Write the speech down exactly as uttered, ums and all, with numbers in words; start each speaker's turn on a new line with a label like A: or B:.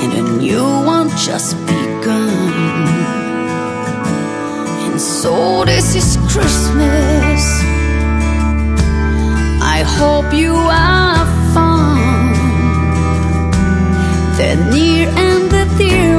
A: and a new one just begun. And so this is Christmas. I hope you have fun. The near and the dear